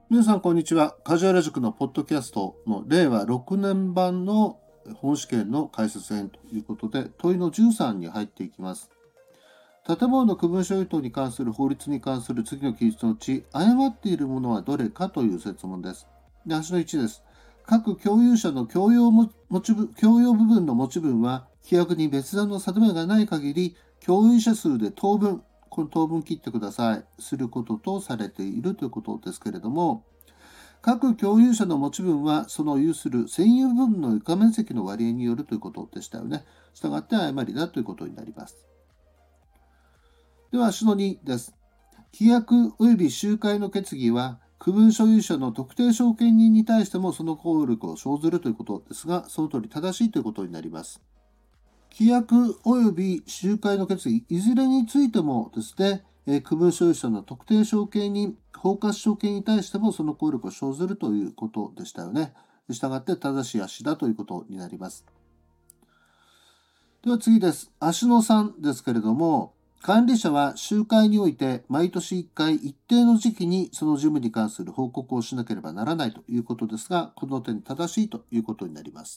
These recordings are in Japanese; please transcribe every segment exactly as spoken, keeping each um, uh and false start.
皆さん、こんにちは。梶原塾のポッドキャストのれいわろくねん版の本試験の解説編ということで、問いのじゅうさんに入っていきます。建物の区分所有等に関する法律に関する次の記述のうち、誤っているものはどれかという説問です。で、足のいちです。各共有者の共用も持ち分共用部分の持ち分は、規約に別段の定めがない限り、共有者数で当分、この当分切ってください、することとされているということですけれども、各共有者の持ち分は、その有する占有部分の床面積の割合によるということでしたよね。したがって誤りだということになります。では、足のにです。規約及び集会の決議は、区分所有者の特定証券人に対してもその効力を生ずるということですが、その通り正しいということになります。規約及び集会の決議、いずれについてもですね、区分所有者の特定証券人、包括証券に対してもその効力を生ずるということでしたよね。したがって正しい足だということになります。では次です。足のさんですけれども、管理者は集会において毎年いっかい一定の時期にその事務に関する報告をしなければならないということですが、この点正しいということになります。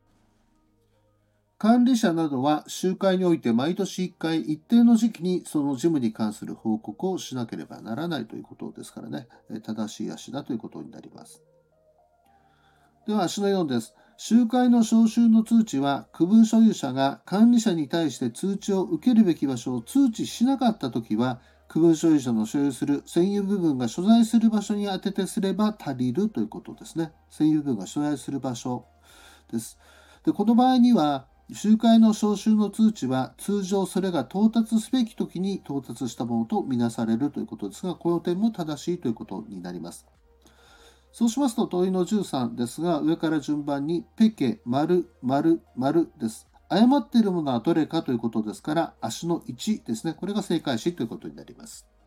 管理者などは集会において毎年いっかい一定の時期にその事務に関する報告をしなければならないということですからね、正しい足だということになります。では足のよんです。集会の招集の通知は、区分所有者が管理者に対して通知を受けるべき場所を通知しなかったときは、区分所有者の所有する占有部分が所在する場所に当ててすれば足りるということですね。占有部分が所在する場所です。で、この場合には、集会の招集の通知は通常それが到達すべき時に到達したものとみなされるということですが、この点も正しいということになります。そうしますと問いのじゅうさんですが、上から順番にペケ、丸、丸、丸です。誤っているものはどれかということですから、足のいちですね。これが正解詞ということになります。